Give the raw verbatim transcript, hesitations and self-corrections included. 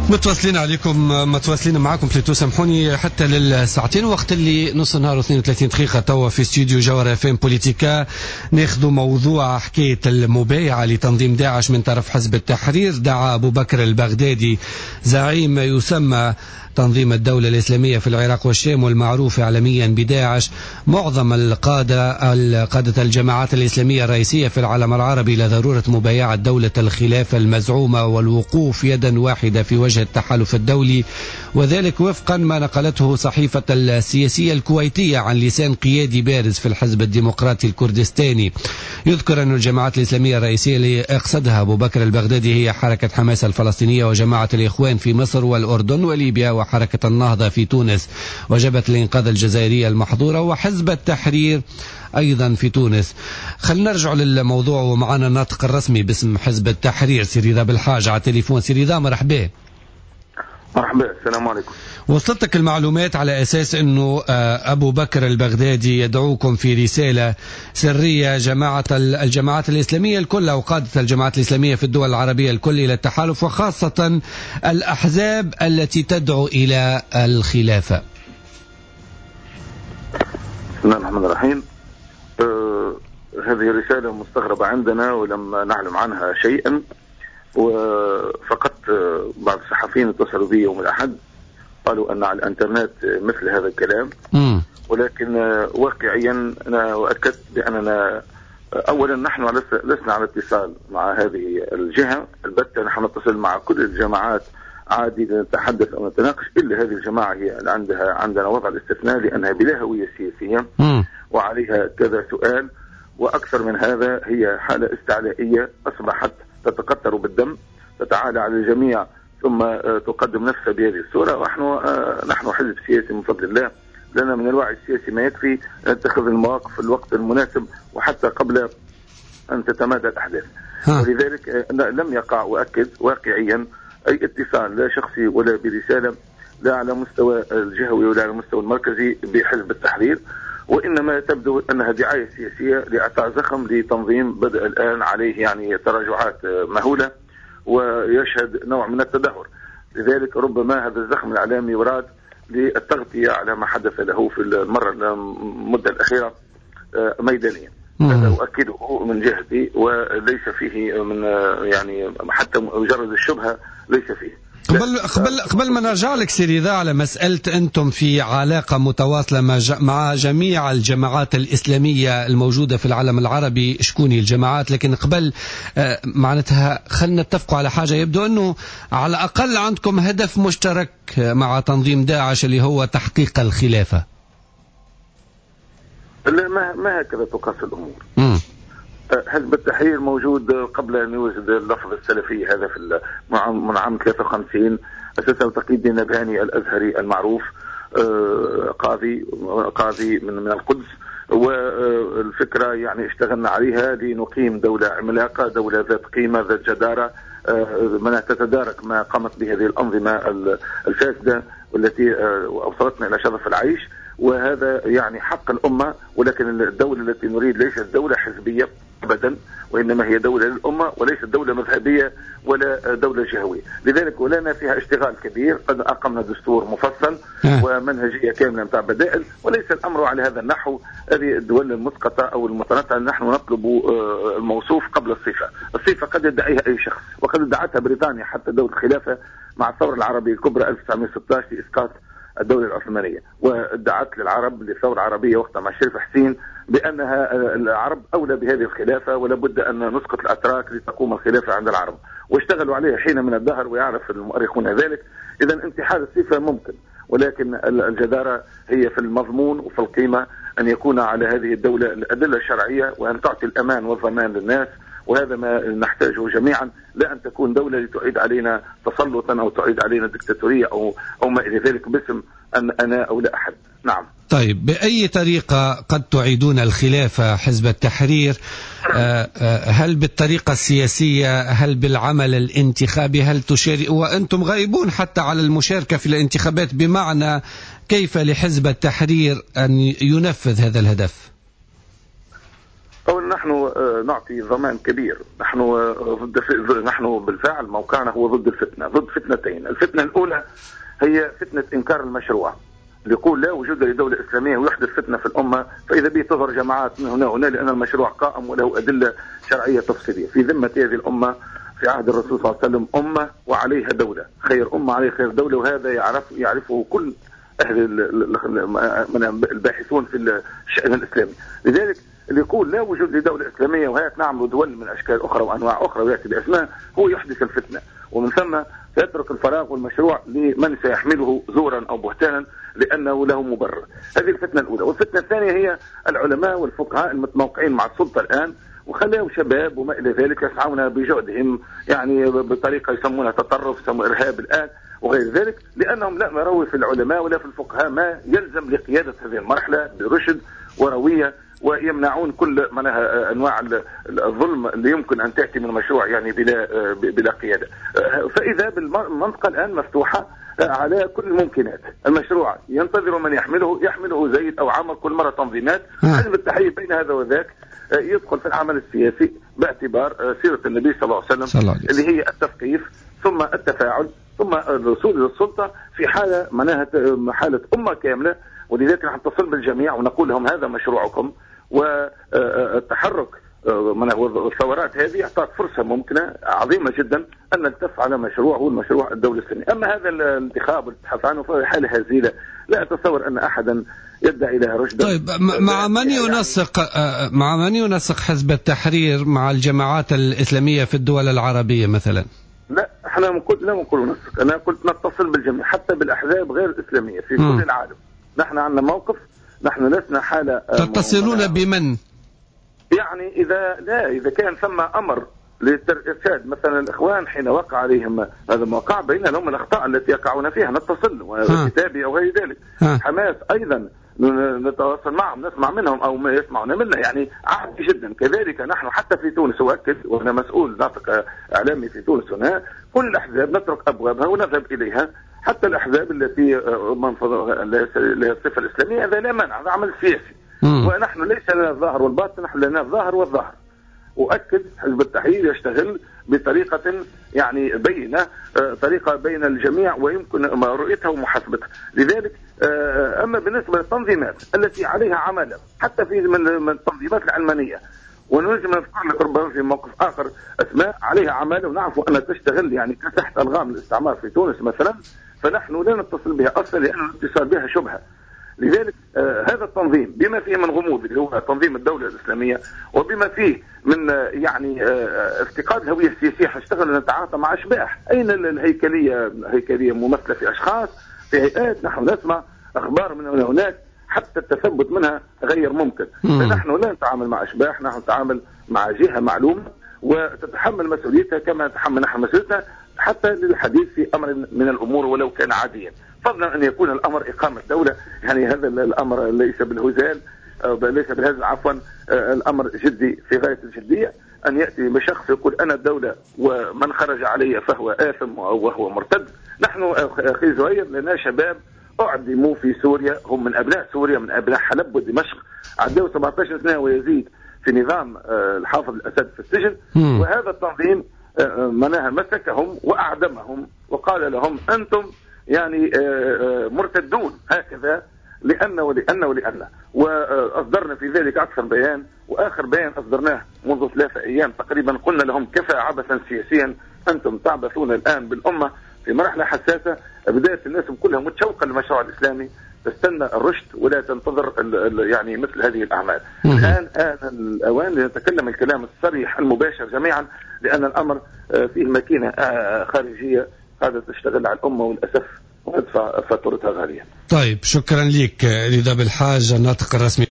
متواصلين عليكم متواصلين معكم بليتو، سامحوني حتى للساعتين، وقت اللي نص النهار واثنين وثلاثين دقيقة توا في استوديو جوهر اف ام بوليتيكا. ناخذوا موضوع حكاية المبايعة لتنظيم داعش من طرف حزب التحرير. دعا أبو بكر البغدادي زعيم ما يسمى تنظيم الدولة الإسلامية في العراق والشام والمعروف عالميا بداعش معظم القادة قادة الجماعات الإسلامية الرئيسية في العالم العربي إلى ضرورة مبايعة دولة الخلافة المزعومة والوقوف يدا واحدة في وجه التحالف الدولي، وذلك وفقا ما نقلته صحيفة السياسية الكويتية عن لسان قيادي بارز في الحزب الديمقراطي الكردستاني. يذكر أن الجماعات الإسلامية الرئيسية اللي يقصدها أبو بكر البغدادي هي حركة حماس الفلسطينية وجماعة الإخوان في مصر والأردن وليبيا وحركة النهضة في تونس وجبهة الإنقاذ الجزائرية المحظورة وحزب التحرير أيضا في تونس. خلينا نرجع للموضوع ومعنا الناطق الرسمي باسم حزب التحرير سي رضا بالحاج على التليفون. سي رضا مرحبا. مرحبا، السلام عليكم. وصلتك المعلومات على أساس أنه أبو بكر البغدادي يدعوكم في رسالة سرية جماعة الجماعات الإسلامية الكل أو قادة الجماعات الإسلامية في الدول العربية الكل إلى التحالف، وخاصة الأحزاب التي تدعو إلى الخلافة؟ بسم الله الرحمن الرحيم. آه هذه رسالة مستغربة عندنا ولم نعلم عنها شيئا، وفقط بعض الصحفيين اتصلوا بي يوم الأحد قالوا أن على الانترنت مثل هذا الكلام، م. ولكن واقعيا أنا أؤكد بأننا أولا نحن لسنا على اتصال مع هذه الجهة البتة. نحن نتصل مع كل الجماعات عادي نتحدث أو نتناقش، إلا هذه الجماعة هي عندها عندنا وضع الاستثناء لأنها بلا هوية سياسية م. وعليها كذا سؤال، وأكثر من هذا هي حالة استعلائية أصبحت تتقطر بالدم، تتعالى على الجميع ثم تقدم نفسها بهذه الصورة. ونحن نحن حزب سياسي من فضل الله، لنا من الوعي السياسي ما يكفي نتخذ المواقف في الوقت المناسب وحتى قبل أن تتمادى الأحداث. ولذلك لم يقع أؤكد واقعيا أي اتصال لا شخصي ولا برسالة لا على مستوى الجهوي ولا على المستوى المركزي بحزب التحرير، وإنما تبدو أنها دعاية سياسية لإعطاء زخم لتنظيم بدأ الآن عليه يعني تراجعات مهولة ويشهد نوع من التدهور. لذلك ربما هذا الزخم الإعلامي يراد للتغطية على ما حدث له في المرة المدة الأخيرة ميدانيا. هذا أؤكده من جهتي وليس فيه من يعني حتى مجرد الشبهة ليس فيه. قبل قبل قبل ما نرجع لك سي رضا على مسألة أنتم في علاقة متواصلة مع جميع الجماعات الإسلامية الموجودة في العالم العربي، شكوني الجماعات، لكن قبل معناتها خلنا نتفقوا على حاجة. يبدو أنه على الأقل عندكم هدف مشترك مع تنظيم داعش اللي هو تحقيق الخلافة. لا، ما ما هكذا تقاس الأمور. م. حزب التحرير موجود قبل أن يوجد اللفظ السلفي هذا في من عام ثلاثة وخمسين. أساسا تقي الدين نبهاني الأزهري المعروف قاضي قاضي من من القدس، والفكرة يعني اشتغلنا عليها لنقيم دولة عملاقة، دولة ذات قيمة ذات جدارة من تتدارك ما قامت بهذه الأنظمة الفاسدة والتي أوصلتنا إلى شرف العيش، وهذا يعني حق الأمة. ولكن الدولة التي نريد ليست دولة حزبية أبدا، وإنما هي دولة للأمة وليست دولة مذهبية ولا دولة جهوية. لذلك ولنا فيها اشتغال كبير، قد أقمنا دستور مفصل ومنهجية كاملة متاع بدائل، وليس الأمر على هذا النحو. هذه الدول المسقطة أو المتنطعة نحن نطلب الموصوف قبل الصفة. الصفة قد يدعيها أي شخص، وقد ادعتها بريطانيا حتى دولة الخلافة مع الثورة العربية الكبرى ألف وتسعمائة وستة عشر لإسقاط الدولة العثمانية، وادعت للعرب للثورة العربية وقتها مع الشريف حسين بأنها العرب أولى بهذه الخلافة ولا بد أن نسقط الأتراك لتقوم الخلافة عند العرب، واشتغلوا عليها حين من الدهر ويعرف المؤرخون ذلك. إذا انتحال الصفة ممكن، ولكن الجدارة هي في المضمون وفي القيمة أن يكون على هذه الدولة الأدلة الشرعية وأن تعطي الأمان والضمان للناس، وهذا ما نحتاجه جميعا، لا أن تكون دولة لتعيد علينا تسلطا أو تعيد علينا دكتاتورية أو أو ما إلى ذلك باسم أن أنا أو لا أحد. نعم. طيب، بأي طريقة قد تعيدون الخلافة حزب التحرير؟ هل بالطريقة السياسية؟ هل بالعمل الانتخابي؟ هل تشارك؟ وأنتم غائبون حتى على المشاركة في الانتخابات، بمعنى كيف لحزب التحرير أن ينفذ هذا الهدف؟ أولا نحن نعطي ضمان كبير. نحن ضد نحن بالفعل موقعنا هو ضد الفتنة، ضد فتنتين. الفتنة الأولى هي فتنة إنكار المشروع، اللي يقول لا وجود لدولة إسلامية ويحدث فتنة في الأمة، فإذا به تظهر جماعات من هنا وهنا لأن المشروع قائم وله أدلة شرعية تفصيلية. في ذمة هذه الأمة في عهد الرسول صلى الله عليه وسلم أمة وعليها دولة، خير أمة عليها خير دولة، وهذا يعرف يعرفه كل أهل الباحثون في الشأن الإسلامي. لذلك اللي يقول لا وجود لدولة إسلامية وهي نعمل دول من أشكال أخرى وأنواع أخرى ويأتي بأسماء هو يحدث الفتنة، ومن ثم سيترك الفراغ والمشروع لمن سيحمله زورا أو بهتانا لأنه له مبرر. هذه الفتنة الأولى. والفتنة الثانية هي العلماء والفقهاء المتموقعين مع السلطة الآن وخليهم شباب وما إلى ذلك يسعون بجهدهم يعني بطريقة يسمونها تطرف، يسمونها إرهاب الآن وغير ذلك، لأنهم لا يروا في العلماء ولا في الفقهاء ما يلزم لقيادة هذه المرحلة برشد وروية، ويمنعون كل منها انواع الظلم اللي يمكن ان تاتي من المشروع يعني بلا بلا قياده. فاذا بالمنطقه الان مفتوحه على كل الممكنات، المشروع ينتظر من يحمله، يحمله زيد او عمر كل مره تنظيمات. حزب التحرير بين هذا وذاك يدخل في العمل السياسي باعتبار سيره النبي صلى الله عليه وسلم اللي هي التثقيف ثم التفاعل ثم الوصول للسلطه في حاله معناها حاله امه كامله. ولذلك نحن نتصل بالجميع ونقول لهم هذا مشروعكم، والتحرك والثورات هذه اعطت فرصه ممكنه عظيمه جدا ان نلتف على مشروع هو المشروع الدولي السني. اما هذا الانتخاب والابحاث عنه فهو حاله هزيله، لا اتصور ان احدا يدعي لها رشدا. طيب مع من ينسق يعني مع من ينسق حزب التحرير مع الجماعات الاسلاميه في الدول العربيه مثلا؟ لا احنا لا نقول ننسق، انا قلت نتصل بالجميع حتى بالاحزاب غير الاسلاميه في م. كل العالم. نحن عندنا موقف، نحن لسنا حالة. تتصلون بمن؟ يعني إذا لا إذا كان ثم أمر للإرشاد مثلا الإخوان حين وقع عليهم هذا الموقع بين لهم الأخطاء التي يقعون فيها نتصل وكتابي أو غير ذلك. ها. حماس أيضا نتواصل معهم نسمع منهم أو ما يسمعون منا، يعني عادي جدا. كذلك نحن حتى في تونس، وأكد وأنا مسؤول ناطق إعلامي في تونس هنا، كل الأحزاب نترك أبوابها ونذهب إليها، حتى الأحزاب التي لها الصفة الإسلامية، هذا لا مانع، هذا عمل سياسي. مم. ونحن ليس لنا الظاهر والباطن، نحن لنا الظاهر والظاهر. وأكد حزب التحرير يشتغل بطريقة يعني بينة، طريقة بين الجميع ويمكن رؤيتها ومحاسبتها. لذلك أما بالنسبة للتنظيمات التي عليها عمالة حتى في من التنظيمات العلمانية، ونجم نذكر لك ربما في موقف آخر أسماء عليها عمالة ونعرف أنها تشتغل يعني تحت ألغام الاستعمار في تونس مثلا، فنحن لا نتصل بها أصلا لأن الاتصال بها شبهة. لذلك آه هذا التنظيم بما فيه من غموض اللي هو تنظيم الدولة الإسلامية، وبما فيه من آه يعني آه افتقاد الهوية السياسية، حنشتغل نتعاطى مع أشباح. أين الهيكلية؟ هيكلية ممثلة في أشخاص في هيئات، نحن نسمع أخبار من هنا هناك حتى التثبت منها غير ممكن. فنحن لا نتعامل مع أشباح، نحن نتعامل مع جهة معلومة وتتحمل مسؤوليتها كما نتحمل نحن مسؤوليتها، حتى للحديث في أمر من الأمور ولو كان عاديا، فضلا أن يكون الأمر إقامة دولة. يعني هذا الأمر ليس بالهزال، ليس بالهزل عفوا، الأمر جدي في غاية الجدية. أن يأتي بشخص يقول أنا الدولة ومن خرج علي فهو آثم وهو مرتد. نحن أخي زهير لنا شباب أعدموا في سوريا، هم من أبناء سوريا، من أبناء حلب ودمشق، عدوا سبعة عشر سنة ويزيد في نظام الحافظ الأسد في السجن. وهذا التنظيم منها مسكهم وأعدمهم وقال لهم أنتم يعني مرتدون هكذا لأن ولأن ولأن وأصدرنا في ذلك أكثر بيان، وآخر بيان أصدرناه منذ ثلاثة أيام تقريبا قلنا لهم كفى عبثا سياسيا، أنتم تعبثون الآن بالأمة في مرحلة حساسة، بداية الناس كلها متشوقة للمشروع الإسلامي، تستنى الرشد ولا تنتظر يعني مثل هذه الأعمال. الآن آن الأوان لنتكلم الكلام الصريح المباشر جميعا، لأن الأمر فيه ماكينة خارجية قاعدة تشتغل على الأمة وللأسف وندفع فاتورتها غالية. طيب شكرا لك نداء بالحاج الناطق الرسمي